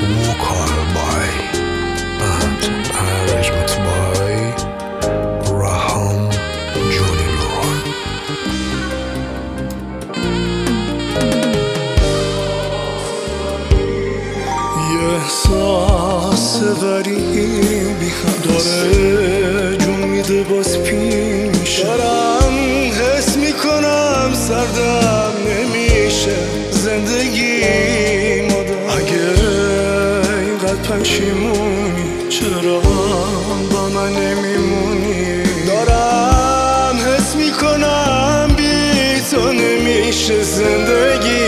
vocal by and arrangement by Raham Johnny Lohan. یه احساس غریبی هم داره جون میده باز پیش دارم حس میکنم سردم نمیشه زندگی مادم اگه اینقدر پشیمونی چرا با من نمیمونی دارم حس میکنم بی تو نمیشه زندگی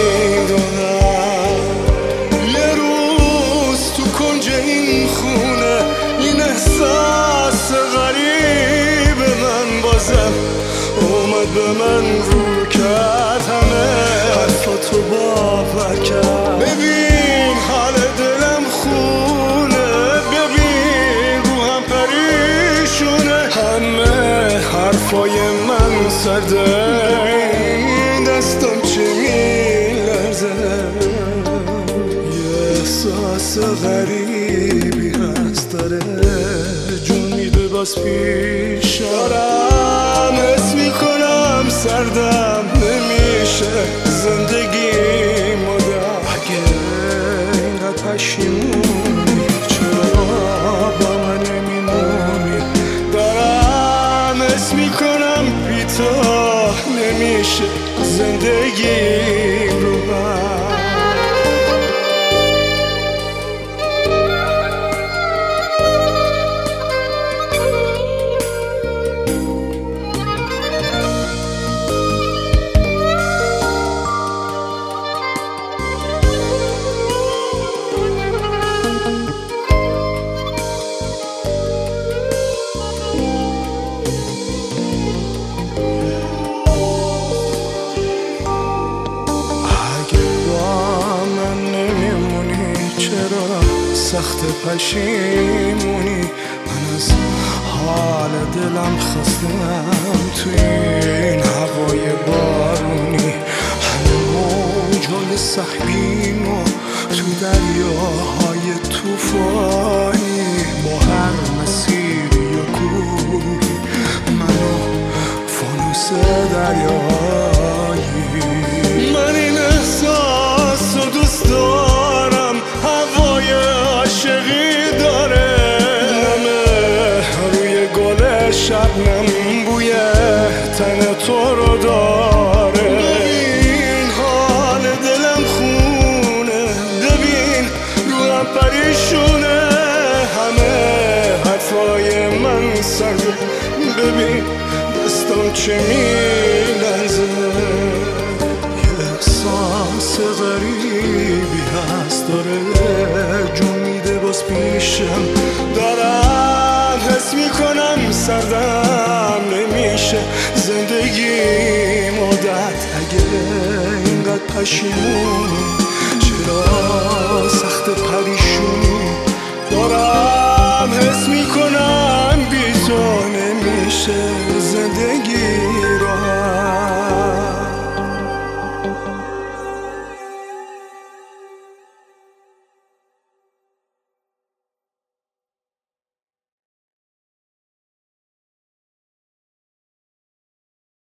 این احساس غریب من بازم اومد به من رو کرد همه حرفاتو باور کرد ببین حال دلم خونه ببین روحم پریشونه همه حرفای من سرده دستم چه میلرزه یه احساس غریبی هست داره جون میده باز پیش دارم حس میکنم سردم نمیشه زندگی مادم اگه اینقدر پشیمونی چرا با من نمیمونی دارم حس میکنم بی تو نمیشه زندگی رو من سخت پشیمونی من از حال دلم خستم توی این هوای بارونی همه موجای سهمین و تو دریاهای توفانی با هر مسیری و کوهی منو فانوس دریایی من این احساس رو دوست دارم هوای عاشقی داره نمه روی گل شبنم بوی تن تو رو داره ببین حال دلم خونه ببین روحم پریشونه همه حرفای من سرده ببین دستم چه میلرزه یه احساس غریبی هست داره جون میده باز پیشم دارم حس میکنم سردم نمیشه زندگی مدت اگه اینقدر پشیمونی چرا سخت پریشونی